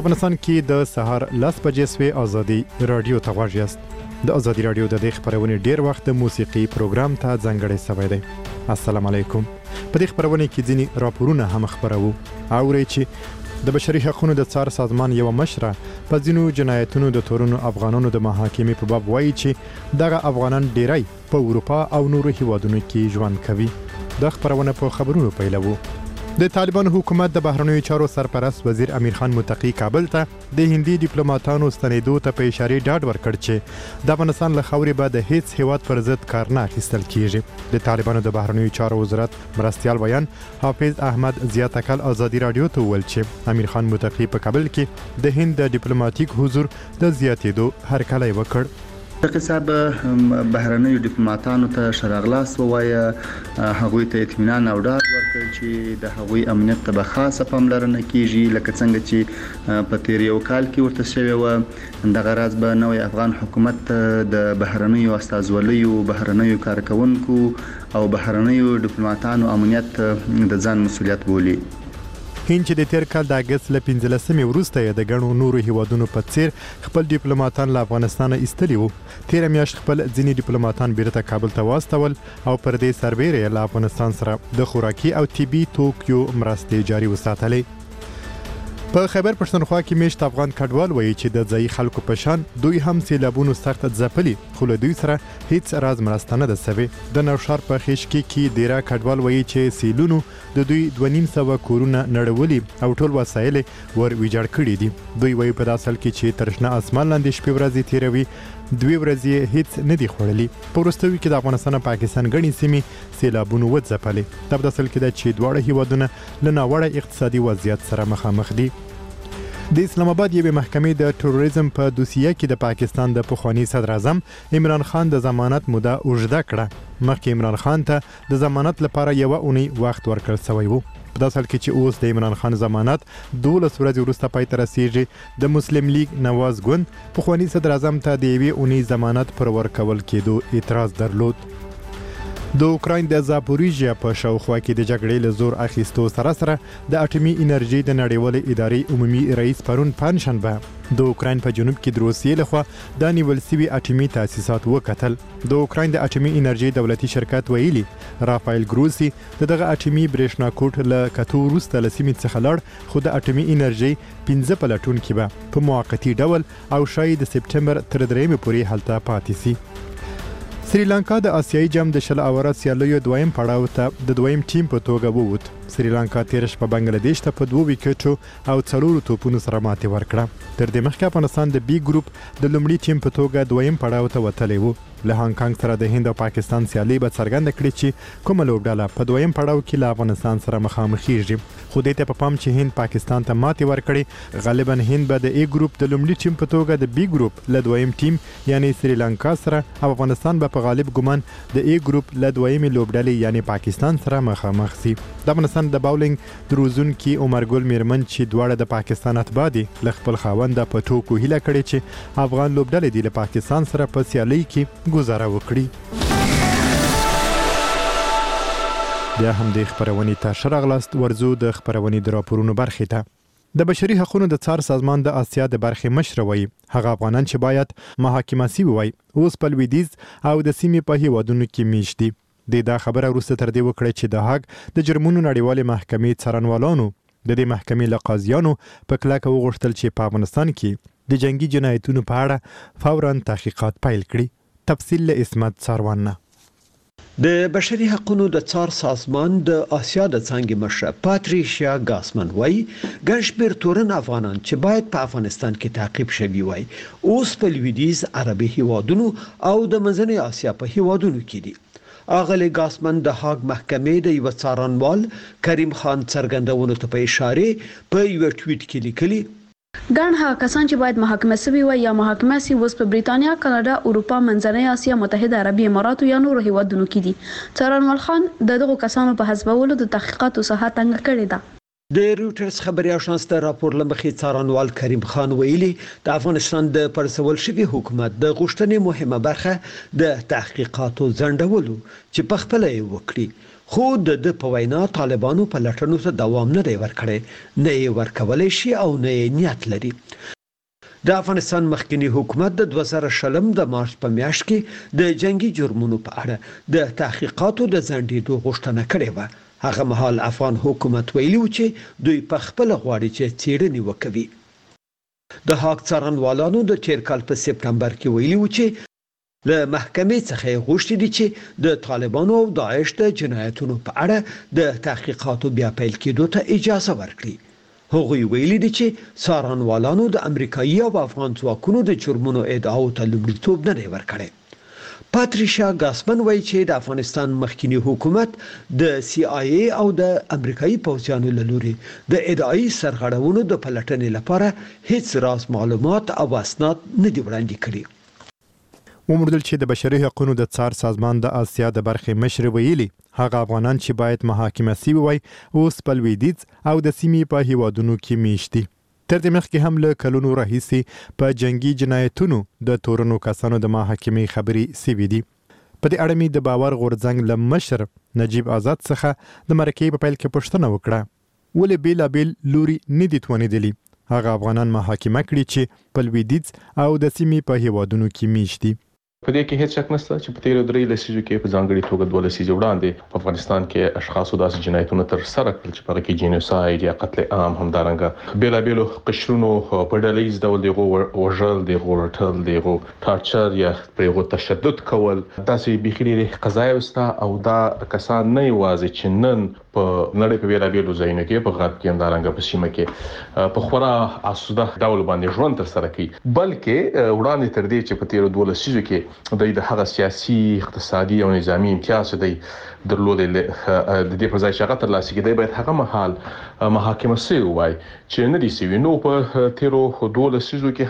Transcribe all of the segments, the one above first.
افغانستان کې د سهار 10 بجې سوي ازادي رادیو ته غواړئ یاست. د ازادي رادیو د خبرونې ډیر وخت د موسیقي پروګرام ته ځانګړی شوی دی. السلام علیکم. په دې خبرونه کې ځینی راپورونه هم خبرو. اوري چې د بشري حقوقو د څار سازمان یو مشره په ځینو جنایتونو د تورونو افغانانو د محاکمې په باب وایي چې دغه افغانان ډیری په اروپا او نورو هیوادونو کې ژوند کوي. د خبرونه په خبرونو پیلوو. د طالبان حکومت د بهرنیو چارو سرپرست وزیر امیر خان متقی کابل ته د هندي ډیپلوماټانو ستنېدو ته په اشاره ډاډ ورکړ چې د افغانستان له خاورې به د هیڅ هیواد پر ضد کار نه اخیستل کیږي. د طالبانو د بهرنیو چارو وزارت مرستیال بیان حافظ احمد زیاتکل ازادي رادیو ته وویل چې امیر خان متقی په کابل کې د هند د ډیپلوماټیک حضور د زیاتېدو هرکلی وکړ. صاحب بهرنیو ډیپلوماټانو ته شراغلاس ووایه، هغوی ته اطمینان او ډاډ ورکړ چې د هغوی امنیت ته به خاصه پاملرنه کیږي، لکه څنګه چې په تیر یو کال کې ورته شوی و. دغه راز به نوی افغان حکومت د بهرنیو استازولیو، بهرنیو کارکونکو او بهرنیو ډیپلوماټانو امنیت د ځان مسولیت بولي. هند چې د تیر کال د اگست له 15 وروسته د ګڼو نورو هیوادونو په څیر خپل ډیپلوماټان له افغانستان ایستلي وو، تیر میاشت خپل ځینی ډیپلوماټان بیرته کابل ته واستول او پر دې سربېره له افغانستان سره د خوراکي او طبي توکو مرستې جاري وساتلې. په خیبر پښتونخوا کې میشت افغان کډوال وایي چې د ځای خلکو په شان دوی هم سیلابونو سخت ځپلي، خو له دوی سره هیڅ راز مرسته نه ده سوې. د نوشهر په خیشکي کې ډیره کډوال وایي چې سیلونو د دوی 2.5 کورونه نړولي او ټول وسایل ور ویجاړ کړي دي. دوی وایي په داسل کې چې ترشنه اسمان لاندې شپې ورځې تیروي، 2 ورځې هیڅ نه دی خوړلي. په وروستیو کې د افغانستان او پاکستان غني سیمې سیلابونو وځپلې. د داسل کې د چې دواړه هیوادونه له ناوړه اقتصادي وضعیت سره مخامخ دي. د اسلام آباد یوه محکمې د تروریزم په دوسیه کې د پاکستان د پخوانی صدر اعظم عمران خان د ضمانت موده اوږده کړه. مخکې عمران خان ته د ضمانت لپاره یو اونۍ وخت ورکړل شوی و. په داسې حال کې چې اوس د عمران خان ضمانت 12 ورځې وروسته پای ته رسیږي، د مسلم لیگ نواز ګوند پخوانی صدر اعظم ته د یوې اونۍ ضمانت پر ورکول کېدو اعتراض درلود. د اوکراین د زاپوریژیا په شاوخوا کې د جګړې له زور اخیستو سره د اټومي انرژي د نړیوالې ادارې عمومي رئیس پرون پنځشنبه د اوکراین په جنوب کې د روسیې لخوا د نیول شوي اټومي تاسیسات وکتل. د اوکراین د اټومي انرژي دولتي شرکت ویلي رافایل ګروسی دغه اټومي برېښنا کوټ له کتو وروسته له سیمې څخه لاړ، خو د اټومي انرژي 15 پلټونکي به په موقتي ډول او شاید د سپټمبر تر 3 پورې هلته پاتې سي. سریلانکا د آسیایي جام د شل اوره سیالیو دویم پړاو ته د دویم ټیم په توګه ووت. سریلانکا تیر شپه بنگلاديش ته په 2 وکټو او 4 توپونو سره ماتې ورکړه. تر دې مخکې افغانستان د بي ګروپ د لومړي ټیم په توګه دویم پړاو ته وتلی و. له هانګ کانګ سره د هند او پاکستان سیالي به څرګنده کړي چې کومه لوبډله په دویم پړاو کې له افغانستان سره مخامخېږي. خو دې ته په پام چې هند پاکستان ته ماتې ورکړي، غالبا هند به د ای ګروپ د لومړي ټیم په توګه د بي ګروپ له دویم ټیم یعنی سریلانکا سره او افغانستان به په غالب ګمان د ای ګروپ له دویمې لوبډلې یعنی پاکستان سره مخامخ سي. د افغانستان د باولینګ دروزونکي عمر ګل میرمن چې دواړه د پاکستان اتباع دي، له خپل خاوند په ټوکو هیله کړې چې افغان لوبډلې د پاکستان سره په سیالي کې گزاره وکړي. بیا هم د خبرونې ته شراغلاست. ورزو د خبرونې د راپورونو برخې ته. د بشري حقوقو د څار سازمان د آسیا د برخې مشر وایي هغه افغانان چې باید محاکمه سي وای اوس په لویدیځ او د سیمې په هیوادونو کې میشت دي. دا خبره وروسته تر دې وکړه چې د هاګ د جرمونو نړیوالې محکمې څارنوالانو د دې محکمې له قاضیانو په کلکه وغوښتل چې په افغانستان کې د جنگي جنایتونو په اړه فوراً تحقیقات پیل کړي. تفصیل له اسمت څاروان. د بشري حقوقو د څار سازمان د آسیا د څنګه مشر پاتریشیا ګاسمن وایي ګڼ شمېر تورن افغانان چې باید په افغانستان کې تعقیب شوي وای اوس په لویدیځ عربي هیوادونو او د منځنۍ آسیا په هیوادونو کې دي. اغلی ګاسمن د هاګ محکمې د یو څارنوال کریم خان څرګندونو ته په اشاره په یو ټویټ کې لیکلي ګڼ هغه کسان چې باید محاکمه شوي وای یا محاکمه سي اوس په بریتانیا، کاناډا، اروپا، منځنۍ اسیا، متحده عربي امارات یا نورو هیوادونو کې دي. څارنوال خان دغه کسانو په حسابولو د تحقیقاتو ساحه تنګ کړې ده. د رويټرز خبري اژانس د راپور لمخې څارنوال کریم خان ویلي د افغانستان د پرسول شوی حکومت د غوښتنې مهمه برخه د تحقیقاتو ځنډولو چې په خپل یې وکړي، خو د په وینا طالبانو په لټونو ته دوام نه دی ورکړی، نه یې ورکولای شي او نه یې نیت لري. د افغانستان مخکنی حکومت د 2020 د مارچ په میاشت کې د جنگي جرمونو په اړه د تحقیقاتو د ځنډېدو غوښتنه کړې وه. هغه مهال افغان حکومت ویلي و چې دوی په خپل غواړي چې څېړنې وکوي. د هاک څارنوالانو د تیر کال په سپټمبر کې ویلي و چې له محکمې څخه غوښتي دي چې د طالبانو او داعش د جنایتونو په اړه د تحقیقاتو بیا پیل کېدو ته اجازه ورکړي. هغوی ویلي دي چې څارنوالانو د امریکایي او افغان ځواکونو د جرمونو ادعاو ته لومړیتوب نه دی ورکړی. پاتریشیا ګاسمن وایي چې د افغانستان مخکنی حکومت د CIA او د امریکایي پوځیانو له لوري د ادعایی سرغړونو د پلټنې لپاره هیڅ راز معلومات او اسناد نه دي وړاندې کړي. وموندل چې د بشري حقوقو د څار سازمان د آسیا د برخې مشر ویلي هغه افغانان چې باید محاکمه شي وای اوس په لویدیځ او د سیمې په هیوادونو کې میشتي. تر دې مخکې هم له کلونو راهیسې په جنگي جنایتونو د تورنو کسانو د محاکمې خبري سوي دي. په دې اړه مې د باور غورځنګ له مشر نجیب آزاد څخه د مرکې په پیل کې پوښتنه وکړه ولې بیلابیل لوري نه دي توانیدلی هغه افغانان محاکمه کړي چې په لویدیځ او د سیمې په هیوادونو کې میشتي. په دې کې هیڅ شک نشته چې په تیرو 3 لسیزو کې په ځانګړي توګه 2 لسیزې وړاندې په افغانستان کې اشخاصو داسې جنایتونه تر سره کړل چې په هغه کې جینوساید یا قتل عام همدارنګه بیلابیلو قشرونو په ډلهییز ډول دغه وژل، دغه رټل، دغه ټارچر یا پرېغو تشدد کول داسې بخیلي قضایا وستا او دا کسان نه یوازې چې نن په نړۍ په بیلابیلو ځایونو کې په غرب کې همدارنګه په سیمه کې په خورا اسوده ډول باندې ژوند تر سره کوي، بلکې وړاندې تر دې چې په تیرو 2 لسیزو کې د هغه سیاسي، اقتصادي او نظامی امتیاز دی درلودل د دې په ځای شغه تر لاسه کې دی باید هغه مهال محاکمه شي وای چې نه دي سوي. نو په تیرو 2 لسیزو کې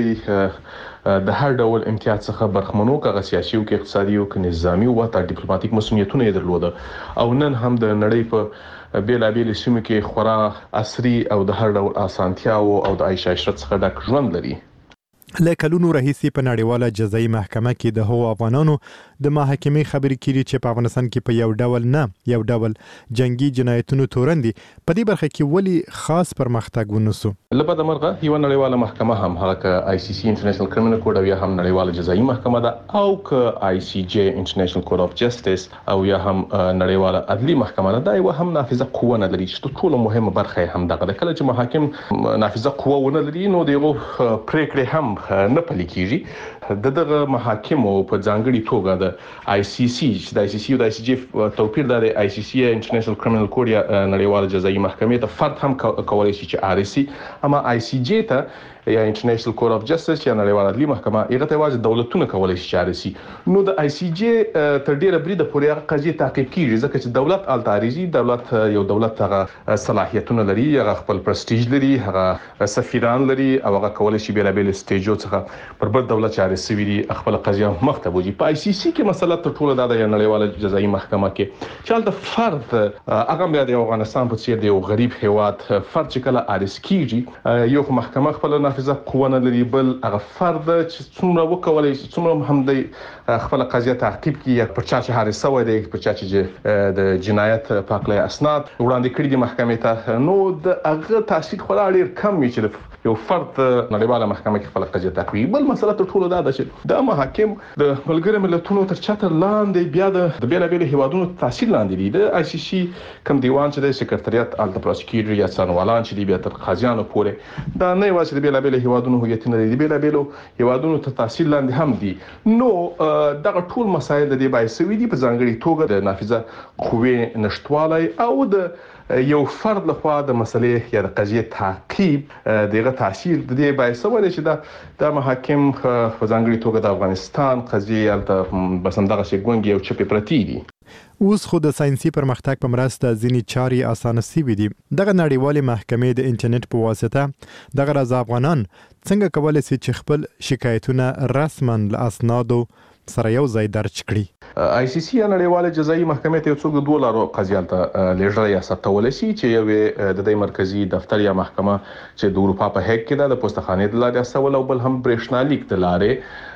هم د هر ډول امتیاز څخه برخمنو که سیاسي او اقتصادي او نظامی او حتی ډیپلوماټیک مسؤلیتونه یې درلوده او نن هم د نړۍ په بیلابیل سیمو کې خورا عصري او د هر ډول اسانتیاو او د عیش عشرت څخه ډک ژوند لري. له کلونو راهیسې په نړیواله جزایي محکمه کې د هغو افغانانو د محاکمې خبرې کړي چې په افغانستان کې په یو ډول جنگي جنایتونو تورن دي. په دې برخه کې ولي خاص پرمختګ ونسو؟ لپاره د مرغه یو نړیواله محکمه هم هغه ICC انټرنیشنل کریمینل کوډ او یا هم نړیواله جزایي محکمه ده او که ICJ انټرنیشنل کورټ اف جسټس او یا هم نړیواله عدلي محکمه ده دا یو هم نافذه قوه نه لري چې ټول مهمه برخه هم دغه کله چې محاکم نافذه قوه ونه لري نو دغه پریکړې هم نه پلي کیږي. دغه محاکمو په ځانګړي توګه د ICC چې د ICC او د ICJ توپیر د ICC انټرنیشنل کریمینل کوډ یا نړیواله جزایي محکمې ته فرد هم کولای شي چې عارسي، اما ICJ ته یا انټرنیشنل کورټ اف جسټس یا نړیواله عدلي محکمه هغه ته واځي دولتونه کولای شي چې عارسي. نو د ICJ تر ډیره بریده پورې هغه قضیه تعقیب کیږي ځکه چې دولت التاریزي دولت یو دولت هغه صلاحیتونه لري، هغه خپل پرستیج لري، هغه سفیران لري او هغه کولای شي بیلابل سټیجو څخه پر بل دولت چې عارسي وي خپل قضیه مخته وځي. په ICC کې مسله ته ټول د نړیواله جزایي محکمه کې چې د فرد هغه بیا د افغانستان په څیر د یو غریب هیواد فرد چې کله عارس کیږي یو محکمه خپل نافذه قوه نه لري، بل هغه فرد چې څومره وکولای شي څومره هم د خپل قضیه تعقیب کړي یا پر چا چې حارس شوی دی پر چا چې د جنایت پاکله اسناد وړاندې کړي دي محکمې ته نو د هغه تاثیر خورا ډیر کم وي چې یو فرد نړیواله محکمه کې خپل قضیه تعقیب. بل مسله ته ټول دا ده چې د محاکم د ملګرو ملتونو تر چتر لاندې بیا د بیلابیل هیوادونو تاثیر لاندې دي. د ICC کوم دیوان چې د سکرټریات الته پروسیکیوټر یا څارنوالان چې دی بیا تر قاضیانو پورې دا نه یوازې د بیلابیل هیوادونو هویتونه دي، بیلابیل هیوادونو ته تاثیر لاندې هم دي. نو دغه ټول مسایل د دې باعث وي دي په ځانګړي توګه د نافذه قوې نشټوالی او د یو فرد لخوا د مسلې یا د قضیه تعقیب دغه تاثیر د دې باعث ولې چې د محاکم په ځانګړي توګه د افغانستان قضیه الته بسندغه شي ګونګي او چپی پرتی دي. اوس خو د ساينسي پرمختګ په مرسته ځینې چاري اسانه سوي دي. دغه نړیوالې محکمې د انټرنیټ په واسطه دغه راز افغانان څنګه کولای شي چې خپل شکایتونه رسما له اسنادو سره یو ځای درج کړي؟ ICC یا نړیواله جزایي محکمې ته یو څوک د 2 لارو قضیه ته لیږل یا ثبتول شي چې یو د دې مرکزی دفتر یا محکمه چې د اروپا په هیګ کې د پوسټخانې د لارې سوال او بل هم برېښنالیک د لارې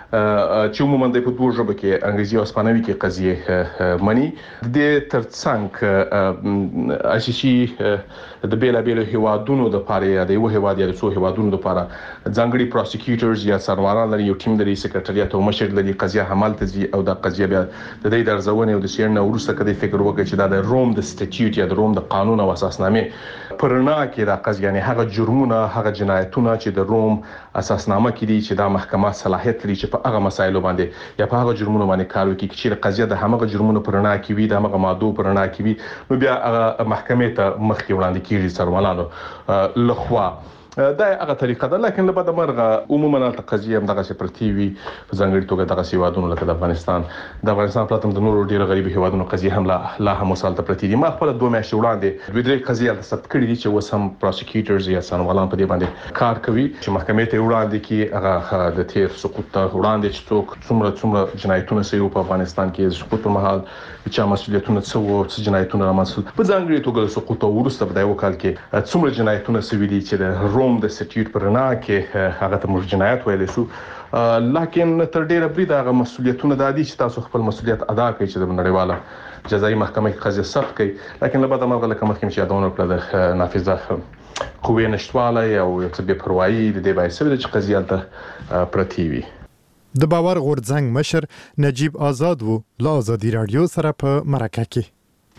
چې عموما د په دوه ژبه کې انګریزي او اسپانوي کې قضیه مني د ترڅنګ ICC د بیلابیل هیوادونو د پاره یا د یو هیواد یا د څو هیوادونو د پاره ځانګړي پروسیکیوټرز یا سروانان لري یو ټیم لري سکرټریات او مشر لري قضیه حمالته زی او د قضیه بیا د دې درځونه او د سیرنه ورسته کدي فکر وکړي چې دا د روم د سټیټیوټ یا د روم د قانون او اساسنامه پرنا کې راقض یعنی هغه جرمونه هغه جنایتونه چې د روم اساسنامه کې دي چې دا محکمه صلاحیت لري چې په هغه مسایلو باندې یا په هغه جرمونو باندې کار وکړي چې قضیه د هغه جرمونو پرنا کې وي د هغه ماده پرنا کې وي نو بیا هغه محکمې ته مخکې وړاندې کیږي سروالانو لخوا دا هغه طریقه ده لکه لبد مرغه عموما د قضیه هم دغه سپرتی وي په ځانګړي توګه دغه سیوادونو لکه د افغانستان پلاتم د نورو ډیرو غریبي هیوادونو قضیه هم لا هم وسالته پرتی دي ما خپل دوه میاشتې وړاندې دوی درې قضیه د ثبت کړې دي چې وسم پروسیکیوټرز یا سروالان په دې باندې کار کوي چې محکمې ته وړاندې کی هغه د تیر سقوط ته وړاندې چې څوک څومره جنایتونه سوي په افغانستان کې سقوط په محل چې مسؤلیتونه څه جنایتونه رامنځته په ځانګړي توګه سقوط ورسته په یو کال کې څومره جنایتونه سوي دي چې د روم د سټیټیوټ پرنا کې هغه ته موږ جنایت ویل شو لکه تر ډیره بریده هغه مسؤلیتونه د دي چې تاسو خپل مسؤلیت ادا کړئ چې د نړیواله جزایي محکمې کې قضیه ثبت کړئ لکه له بعد مرغه لکه مخکې چې یادونه کړل د نافذه قوې نشټواله او یو څه بې پروايي د دې باعث چې قضیه ته پرتی وي د باور غورځنګ مشر نجیب آزاد وو له آزادي رادیو سره په مرکه کې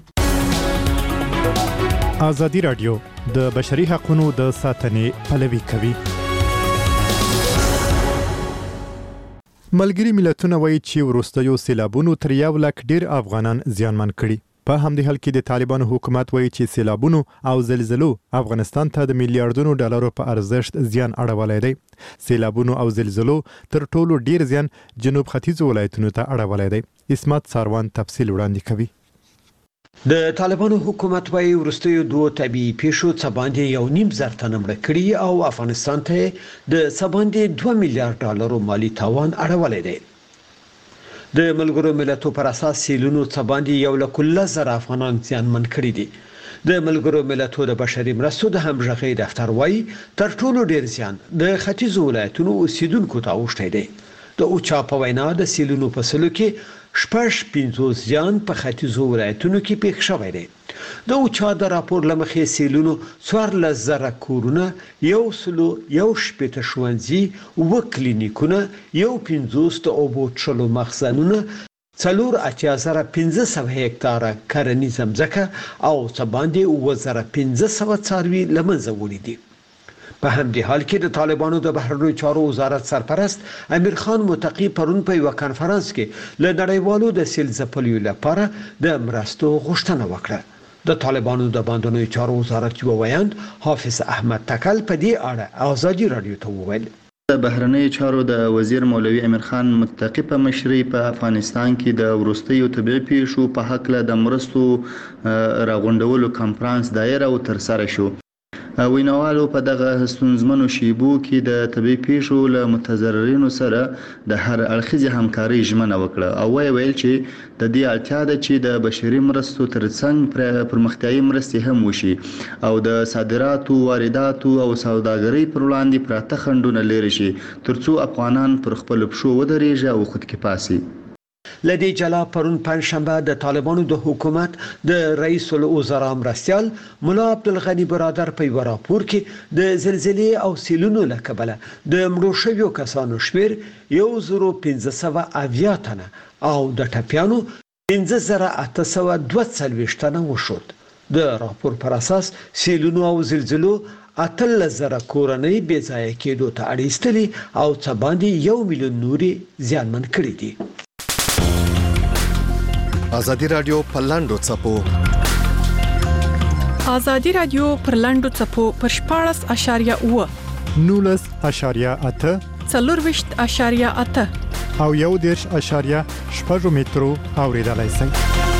آزادي رادیو د بشري حقوقو د ساتنې پلوي کوي ملګری ملتونه وایي چې وروستیو سیلابونو تر 1 لک ډیر افغانان زیانمن کړي په همدې حال کې د طالبانو حکومت وایي چې سیلابونو او زلزلو افغانستان ته د میلیارډونو ډالرو په ارزښت زیان اړولی دی سیلابونو او زلزلو تر ټولو ډیر زیان جنوب ختیځو ولایتونو ته اړولی دی اسمت ساروان تفصیل وړاندې کوي د طالبانو حکومت وايي ورستیو دوه طبيعي پیښو څخه باندې 1.5 زره تنه مړه کړي او افغانستان ته د سباندې 2 میلیارډ ډالرو مالی تاوان اړولې دی د ملګرو ملتونو پر اساس سیلونو څخه باندې 1,00,000 افغانان ځانمن کړي دي د ملګرو ملتونو د بشري مرستو د همغږي دفتر وايي تر ټولو ډیر زیان د ختیځو ولایتونو اوسیدونکو ته اوښتي دي د اوچا په وینا د سیلونو په سلو کې 50 زیان په ختیځو ولایتونو کې پیښ شوی دی د اوچا د راپور لمخې سیلونو 14,000 کورونه 100 ښوونځي و کلینیکونه 15 د اوبو چلو مخزنونه 4,500 هکتاره کرنیزه ځمکه او څه باندې 1500 څاروي لمنځه وړي دي په همدې حال کې د طالبانو د بهرنیو چارو وزارت سرپرست امیر خان متقی پرون په یو کانفرنس کې له نړیوالو د سیل ځپلیو لپاره د مرستو غوښتنه وکړه د طالبانو د بهرنیو چارو وزارت وویاند حافظ احمد تکل په دې اړه آزادي رادیو ته وویل د بهرنیو چارو د وزیر مولوي امیر خان متقی په مشرۍ په افغانستان کې د ورستیو طبيعي پیښو په حق له د مرستو راغونډولو کانفرنس دایره او تر سره شو ویناوالو په دغه ستونزمنو شیبو کې د طبي پیښو له متضررینو سره د هر اړخیزه همکاري ژمنه وکړه او ویل چې د دې اړتیا ده چې د بشري مرستو ترڅنګ پرمختیايي مرستې هم وشي او د صادراتو وارداتو او سوداګرۍ پر وړاندې پراته خنډونه لري شي ترڅو افغانان پر خپل پښو ودرېږي او خودکفاسي لدی جلا پرون پنځشنبه د طالبانو د حکومت د رئیس الوزرا مرستيال مولا عبدالغنی برادر په یو راپور کې د زلزلې او سیلونو له کبله د مړو شویو کسانو شمیر 1,500 تنه او د ټپیانو 5,842 تنه وشود د راپور پر اساس سیلونو او زلزلو 8,000 کورنۍ بې ځای کېدو ته اړ ایستلي او څه باندې 1 میلیون نوري زیانمن کړي دي آزادي رادیو په لاندو چپو آزادي رادیو پر لاندو چپو پر 14.8 19.8 4.8 او 1.8 مترو اوریدلای شئ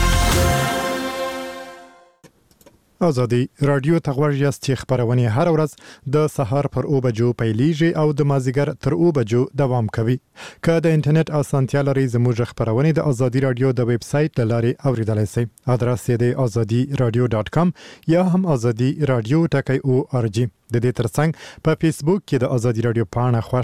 آزادي رادیو تغوړ یاست چې خبرونه هر ورځ د سهار پر 9 بجو پیلیږي او د مازیګر تر 9 بجو دوام کوي که د انټرنیټ اسانتیا لري زموږ خبرونه د آزادي رادیو د ویب سټ لارې اوریدلای شئ ادرس یې د azadiradio.com یا هم azadiradio.org د دې ترڅنګ په فیسبوک کې د آزادي رادیو پاڼه